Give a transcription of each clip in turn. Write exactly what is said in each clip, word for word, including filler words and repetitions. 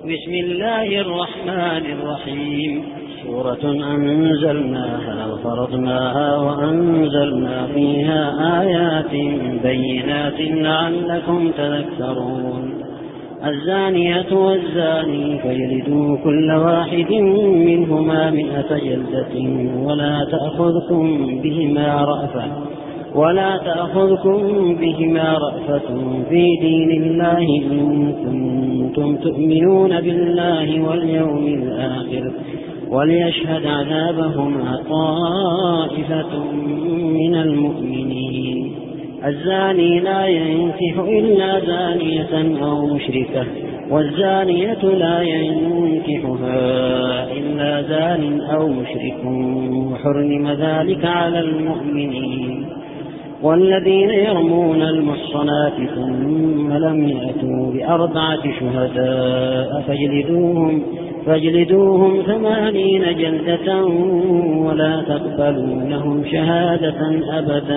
بسم الله الرحمن الرحيم. سورة أنزلناها وفرضناها وأنزلنا فيها آيات بينات لعلكم تذكرون. الزانية والزاني فاجلدوا كل واحد منهما مئة جلدة ولا تأخذكم بهما رأفة ولا تأخذكم بهما رأفة في دين الله إن كنتم تؤمنون بالله واليوم الآخر وليشهد عذابهما طائفة من المؤمنين. الزاني لا ينكح إلا زانية أو مشركة والزانية لا ينكحها إلا زان أو مشرك وحرم ذلك على المؤمنين. والذين يرمون المحصنات ثم لم يأتوا بأربعة شهداء فاجلدوهم فاجلدوهم ثمانين جلدة ولا تقبلوا لهم شهادة أبدا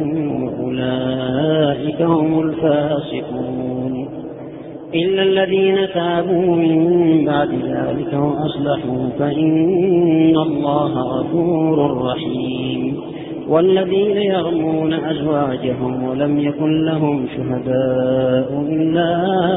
وأولئك هم الفاسقون. إلا الذين تابوا من بعد ذلك وأصلحوا فإن الله غفور رحيم. والذين يرمون أزواجهم ولم يكن لهم شهداء إلا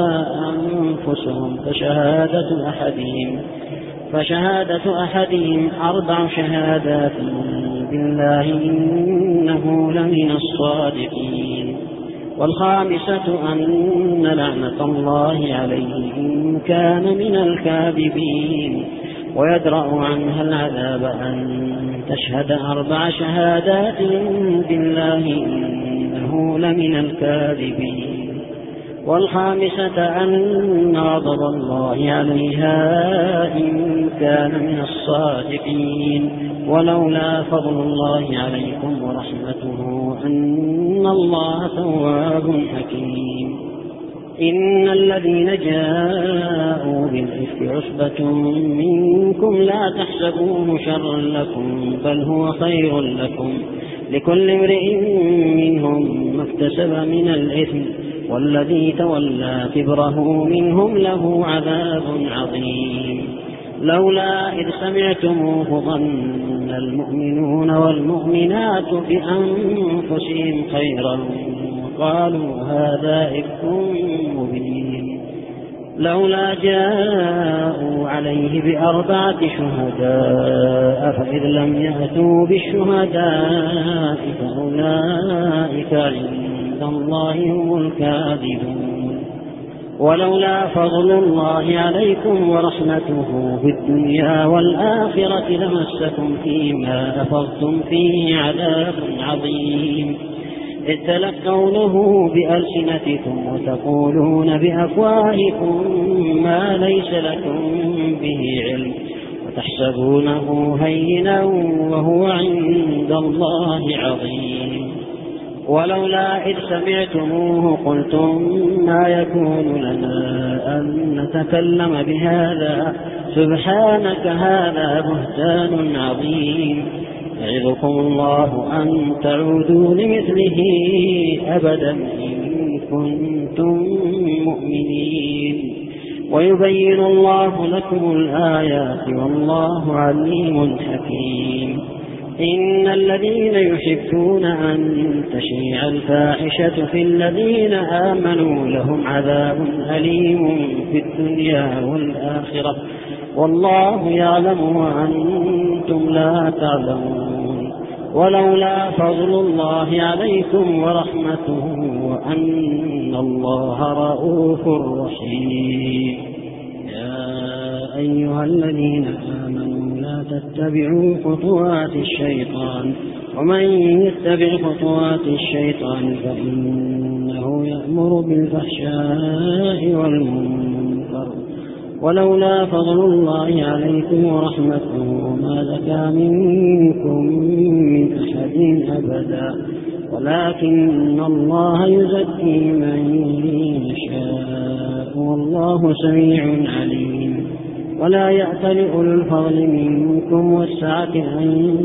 أنفسهم فشهادة أحدهم فشهادة أحدهم أربع شهادات بالله إنه لمن الصادقين. والخامسة أن لعنة الله عليه إن كان من الكاذبين. ويدرأ عنها العذاب أن تشهد أربع شهادات بالله إنه لمن الكاذبين. والخامسة أن غضب الله عليها إن كان من الصادقين. ولولا فضل الله عليكم ورحمته أن الله تواب حكيم. إن الذين جاءوا بالإفك عصبة منكم لا تحسبوه شرا لكم بل هو خير لكم لكل امرئ منهم ما اكتسب من الإثم والذي تولى كبره منهم له عذاب عظيم. لولا إذ سمعتموه ظن المؤمنون والمؤمنات بأنفسهم خيرا قالوا هذا إفك مبين. لولا جاءوا عليه بأربعة شهداء فإذ لم يأتوا بالشهداء فأولئك عند الله هم الكاذبون. ولولا فضل الله عليكم ورحمته في الدنيا والآخرة لمسكم فيما أفضتم فيه عذاب عظيم إذ تلقونه بألسنتكم وتقولون بأفواهكم ما ليس لكم به علم وتحسبونه هينا وهو عند الله عظيم. ولولا إذ سمعتموه قلتم ما يكون لنا أن نتكلم بهذا سبحانك هذا بهتان عظيم. يعظكم الله أن تعودوا لمثله أبدا إن كنتم مؤمنين. ويبين الله لكم الآيات والله عليم حكيم. إن الذين يحبون أن تشيع الفاحشة في الذين آمنوا لهم عذاب أليم في الدنيا والآخرة والله يعلم وأنتم لا تعلمون. ولولا فضل الله عليكم ورحمته وأن الله رؤوف رحيم. يا أيها الذين آمنوا لا تتبعوا خطوات الشيطان ومن يتبع خطوات الشيطان فإنه يأمر بالفحشاء والمنكر. ولولا فضل الله عليكم ورحمته ما زكى منكم من أحد أبدا ولكن الله يزكي من يشاء والله سميع عليم. ولا يأتل أولو الفضل منكم والسعة أن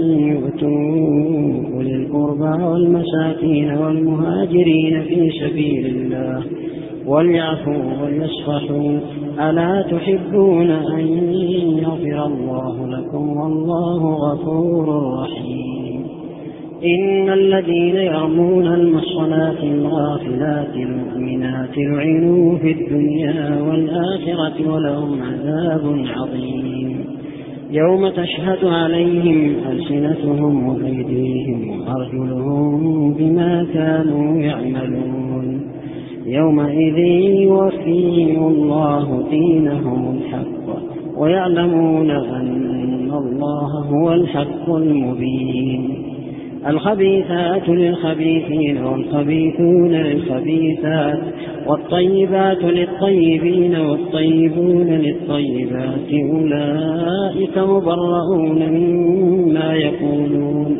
يؤتوا أولي القربى والمساكين والمهاجرين في سبيل الله وليعفوا وليصفحوا ألا تحبون أن يغفر الله لكم والله غفور رحيم. إن الذين يرمون المحصنات الغافلات المؤمنات لعنوا في الدنيا والآخرة ولهم عذاب عظيم يوم تشهد عليهم ألسنتهم وأيديهم وأرجلهم بما كانوا يعملون يومئذ يوفيهم الله دينهم الحق ويعلمون أن الله هو الحق المبين. الخبيثات للخبيثين والخبيثون للخبيثات والطيبات للطيبين والطيبون للطيبات أولئك مبرؤون مما يقولون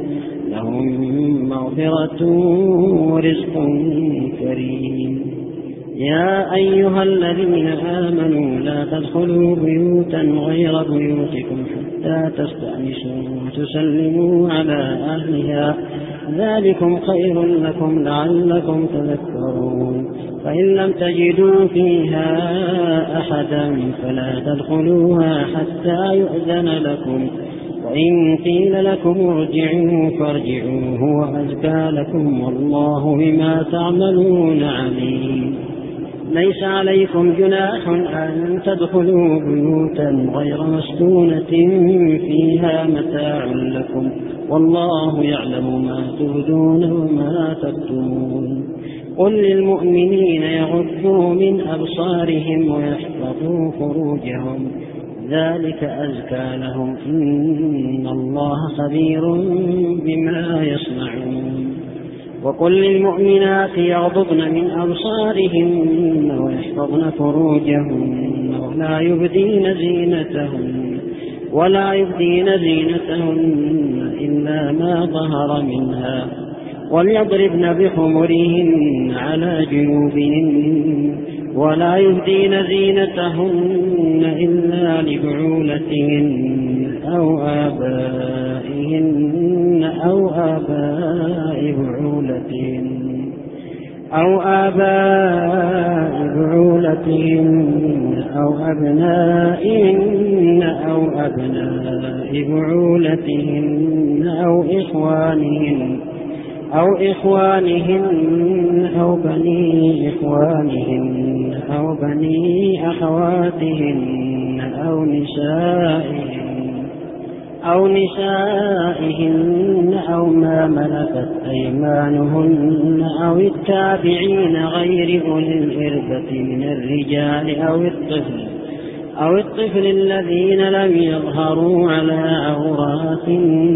لهم مغفرة ورزق كريم. يا أيها الذين آمنوا لا تدخلوا بيوتا غير بيوتكم حتى تستأنسوا وتسلموا على أهلها ذلكم خير لكم لعلكم تذكرون. فإن لم تجدوا فيها أحدا فلا تدخلوها حتى يؤذن لكم وإن قيل لكم ارجعوا فارجعوا هو أزكى لكم والله بما تعملون عليم. ليس عليكم جناح أن تدخلوا بيوتا غير مسكونة فيها متاع لكم والله يعلم ما تبدون وما تكتمون. قل للمؤمنين يغضوا من أبصارهم ويحفظوا فروجهم ذلك أزكى لهم إن الله خبير بما يصنعون. وقل للمؤمنات يغضضن من أبصارهن ويحفظن فروجهن ولا يبدين زينتهن ولا يبدين زينتهن إلا ما ظهر منها وليضربن بخمرهن على جيوبهن ولا يبدين زينتهن إلا لبعولتهن أو آبائهن أو آباء بعولتهن أو آباء بعولتهن أو أبنائهن أو أبناء بعولتهن أو إخوانهن أو إخوانهن أو بني إخوانهن أو بني أخواتهن أو نسائهن أو نسائهن أو ما ملكت أيمانهن أو التابعين غير أولي الإربة من الرجال أو الطفل أو الطفل الذين لم يظهروا على عورات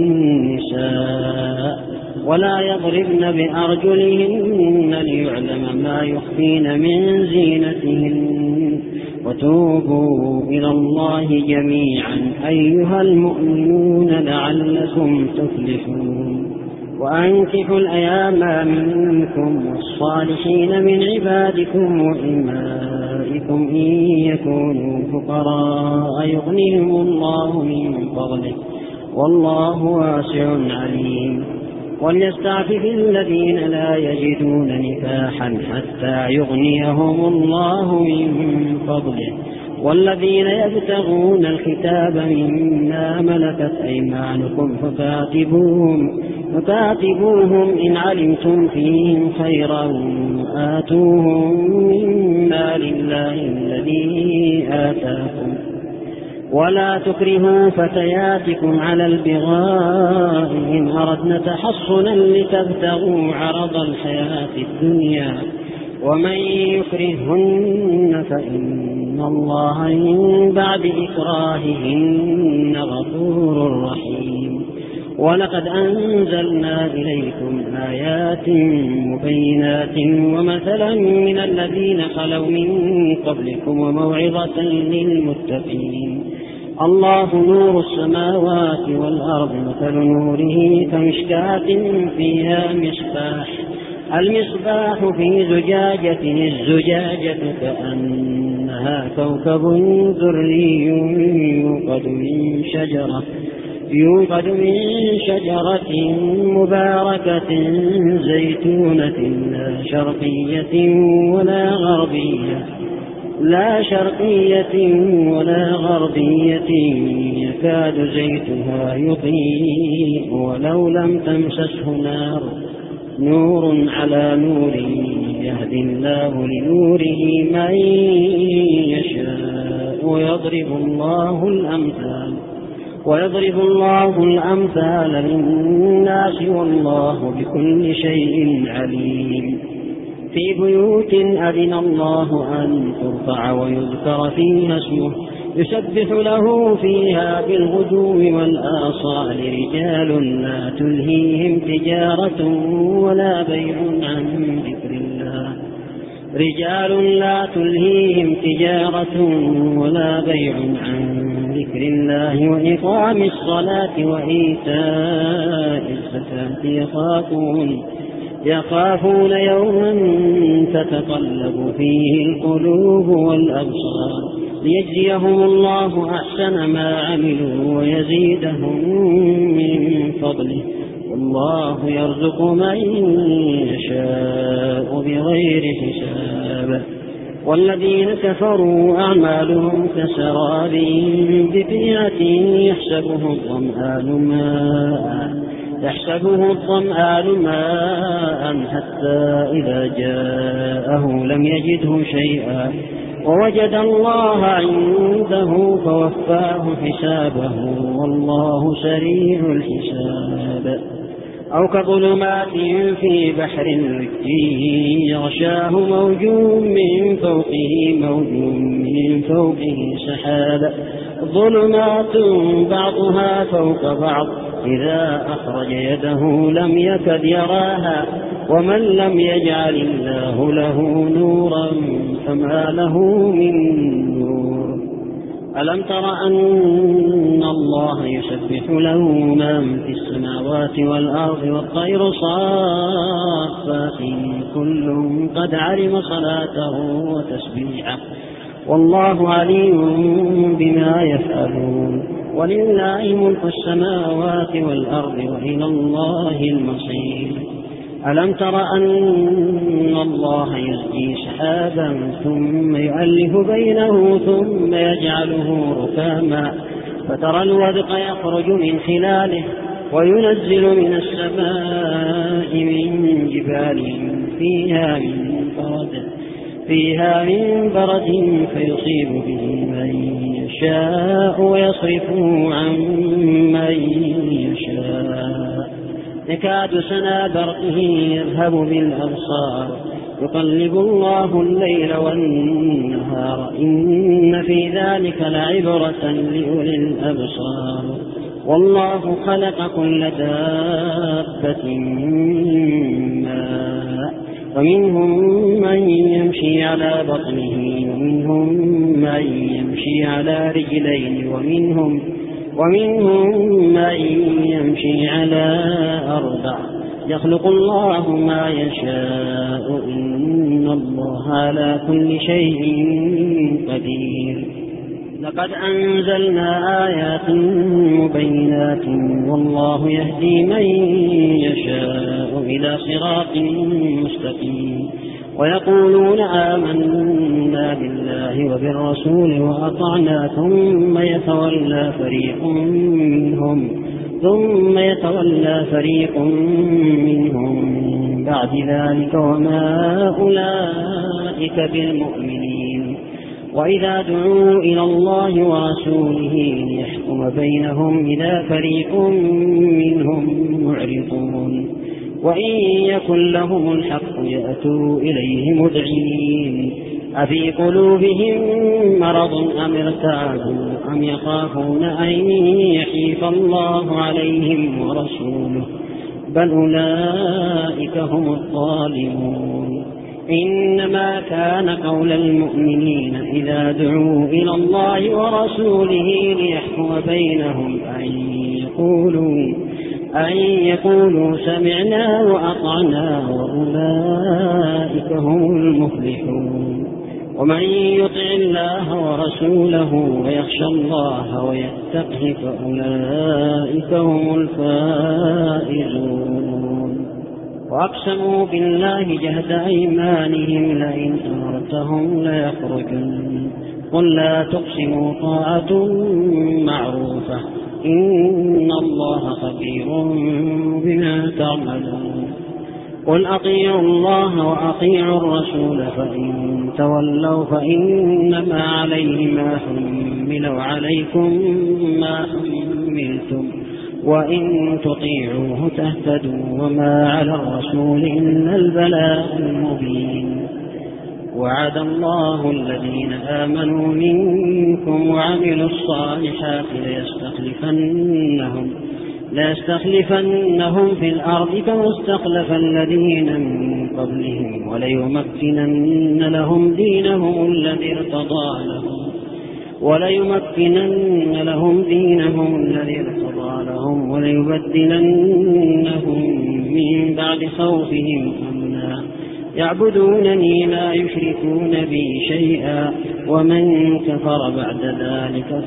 النساء ولا يضربن بأرجلهن ليعلم ما يخفين من زينتهن. وتوبوا إلى الله جميعا أيها المؤمنون لعلكم تفلحون. وأنكحوا الأيام منكم والصالحين من عبادكم وإمائكم إن يكونوا فقراء يغنيهم الله من فضله والله واسع عليم. وليستعفف الذين لا يجدون نكاحا حتى يغنيهم الله من فضله والذين يبتغون الكتاب مما ملكت أيمانكم فكاتبوهم, فكاتبوهم إن علمتم فيهم خيرا آتوهم مما لله الذي آتاكم ولا تكرهوا فتياتكم على البغاء إن أردنا تحصنا لتبتغوا عرض الحياة الدنيا ومن يكرهن فإن الله من بعد إكراههن غفور رحيم. ولقد أنزلنا إليكم آيات مبينات ومثلا من الذين خلوا من قبلكم وموعظة للمتقين. الله نور السماوات والأرض مثل نوره كمشكاة فيها مصباح المصباح في زجاجة الزجاجة كأنها كوكب دري يوقد من شجرة يوقد من شجرة مباركة زيتونة لا شرقية ولا غربية لا شرقية ولا غربية يكاد زيتها يضيء ولو لم تمسسه نار نور على نور يهدي الله لنوره من يشاء ويضرب الله الأمثال ويضرب الله الأمثال للناس والله بكل شيء عليم في بيوت أذن الله أن ترفع ويذكر فيها اسمه يسبح له فيها بالغدو والآصال رجال لا تلهيهم تجارة ولا بيع عن ذكر الله رجال لا تلهيهم تجارة ولا بيع عن ذكر الله وإقام الصلاة وإيتاء الزكاة يخافون يخافون يوما تتقلب فيه القلوب والأبصار ليجزيهم الله أحسن ما عملوا ويزيدهم من فضله والله يرزق من يشاء بغير حساب والذين كفروا أعمالهم كسراب بقيعة يحسبه الظمآن ماء يحسبه الظمآن ماء حتى إذا جاءه لم يجده شيئا ووجد الله عنده فوفاه حسابه والله سريع الحساب أو كظلمات في بحر لجي يغشاه موج من فوقه موج من فوقه سحاب ظلمات بعضها فوق بعض إذا أخرج يده لم يكد يراها ومن لم يجعل الله له نورا فما له من نور ألم تر أن الله يسبح له من في السماوات والأرض والطير صافات كل قد علم صلاته وتسبيحه والله عليم بما يفعلون ولله ملك السماوات والأرض وإلى الله المصير ألم تر أن الله يزجي سحابا ثم يؤلف بينه ثم يجعله ركاما فترى الودق يخرج من خلاله وينزل من السماء من جبال فيها من برد فيها من برد فيصيب به من يشاء ويصرفه عن من يشاء يكاد سنا برقه يذهب بالأبصار يقلب الله الليل والنهار إن في ذلك لعبرة لأولي الأبصار والله خلق كل دابة من ماء ومنهم من يمشي على بطنه ومنهم من يمشي على رجلين ومنهم ومنهم من يمشي على أربع يخلق الله ما يشاء إن الله على كل شيء قدير لقد أنزلنا آيات مبينات والله يهدي من يشاء إلى صراط مستقيم ويقولون آمنا بالله وبالرسول وأطعنا ثم يتولى فريق منهم ثم يتولى فريق منهم من بعد ذلك وما أولئك بالمؤمنين وإذا دعوا إلى الله ورسوله ليحكم بينهم إذا فريق منهم معرضون وإن يكن لهم الحق يأتوا إليه مذعنين أفي قلوبهم مرض أم ارتابوا أم يخافون أن يحيف الله عليهم ورسوله بل أولئك هم الظالمون إنما كان قول المؤمنين إذا دعوا إلى الله ورسوله ليحكم بينهم أن يقولوا أن يقولوا سمعنا وأطعنا وأولئك هم المفلحون ومن يطع الله ورسوله ويخشى الله ويتقه فأولئك هم الفائزون. وأقسموا بالله جهد أيمانهم لئن أمرتهم ليخرجن قل لا تقسموا طاعة معروفة إن الله خبير بما تعملون. قل أطيعوا الله وأطيعوا الرسول فإن تولوا فإنما عليه ما حمل وعليكم ما حملتم وإن تطيعوه تهتدوا وما على الرسول إلا البلاغ المبين. وعد الله الذين آمنوا منكم وعملوا الصالحات ليستخلفنهم ليستخلفنهم في الأرض كما استخلف الذين من قبلهم وليمكنن لهم دينهم الذي ارتضى لهم وليمكنن لهم دينهم الذي ارتضى لهم وليبدلنهم من بعد خوفهم أمنا يعبدونني لا يشركون بي شيئا ومن كفر بعد ذلك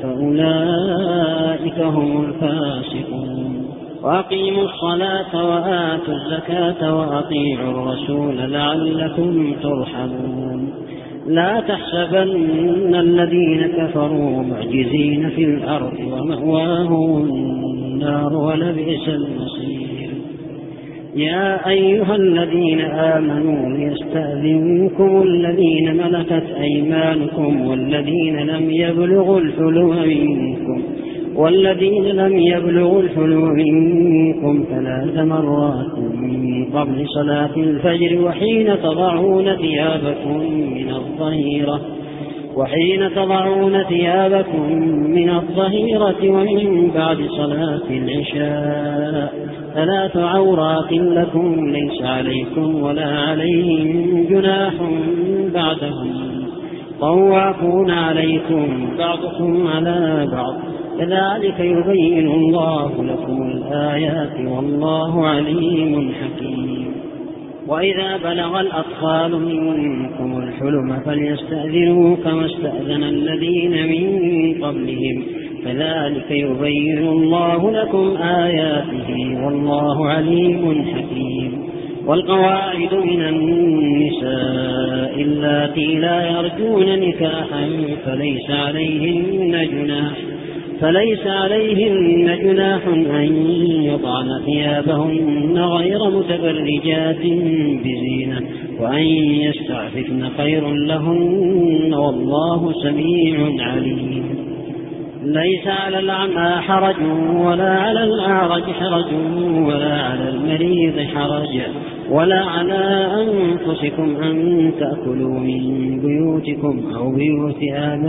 فأولئك هم الفاسقون. وأقيموا الصلاة وآتوا الزكاة وأطيعوا الرسول لعلكم ترحمون. لا تحسبن الذين كفروا معجزين في الأرض ومأواهم النار ولبئس المصير. يا أيها الذين آمنوا ليستأذنكم الذين ملكت أيمانكم والذين لم يبلغوا الحلم منكم والذين لم يبلغوا الحلم منكم ثلاث مرات من قبل صلاة الفجر وحين تضعون ثيابكم من الظهيرة وحين تضعون ثيابكم من الظهيرة ومن بعد صلاة العشاء ثلاث عورات لكم ليس عليكم ولا عليهم جناح بعدهم طوافون عليكم بعضكم على بعض كذلك يبين الله لكم الآيات والله عليم حكيم. وإذا بلغ الأطفال منكم الحلم فليستأذنوا كما استأذن الذين من قبلهم كذلك يبين الله لكم آياته والله عليم حكيم. والقواعد من النساء اللاتي لا يرجون نكاحا فليس عليهن جناح فليس عليهن جناح أن يضعن ثيابهن غير متبرجات بزينة وأن يستعففن خير لهن والله سميع عليم. ليس على الأعمى حرج ولا على الأعرج حرج ولا على المريض حرج ولا على أنفسكم أن تأكلوا من بيوتكم أو بيوت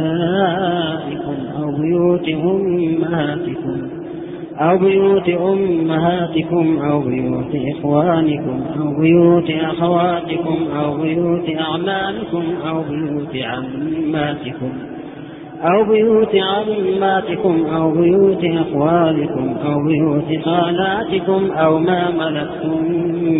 آبائكم أو بيوت أمهاتكم أو بيوت أمهاتكم أو بيوت إخوانكم أو بيوت أخواتكم أو بيوت أعمامكم أو بيوت عماتكم أو بيوت عماتكم أو بيوت أخوالكم أو بيوت خالاتكم أو ما ملكتم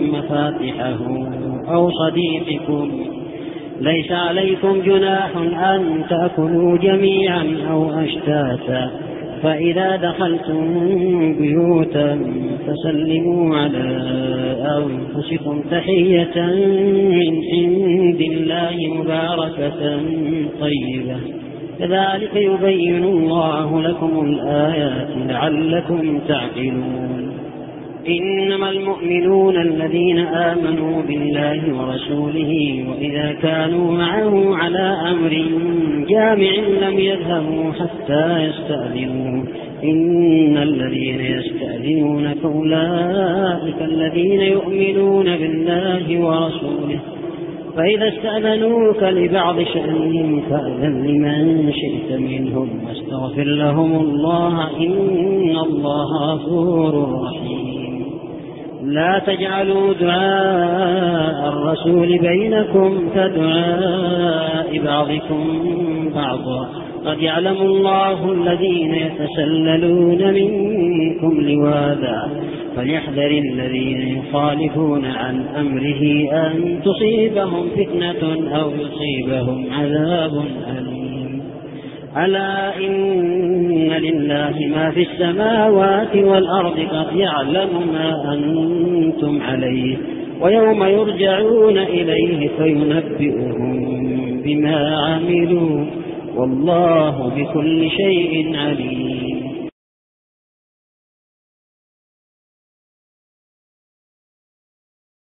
مفاتحه أو صديقكم. ليس عليكم جناح أن تأكلوا جميعا أو أشتاتا فإذا دخلتم بيوتا فسلموا على أنفسكم تحية من عند الله مباركة طيبة كذلك يبين الله لكم الآيات لعلكم تعقلون. إنما المؤمنون الذين آمنوا بالله ورسوله وإذا كانوا معه على أمر جامع لم يذهبوا حتى يستأذنوا إن الذين يستأذنونك أولئك الذين يؤمنون بالله ورسوله فإذا استأذنوك لبعض شأنهم فأذن لمن شئت منهم واستغفر لهم الله إن الله غفور رحيم. لا تجعلوا دعاء الرسول بينكم كدعاء بعضكم بعضا قد يعلم الله الذين يتسللون منكم لواذا فليحذر الذين يخالفون عن أمره أن تصيبهم فتنة أو يصيبهم عذاب أليم. ألا إن لله ما في السماوات والأرض قد يعلم ما أنتم عليه ويوم يرجعون إليه فينبئهم بما عملوا والله بكل شيء عليم.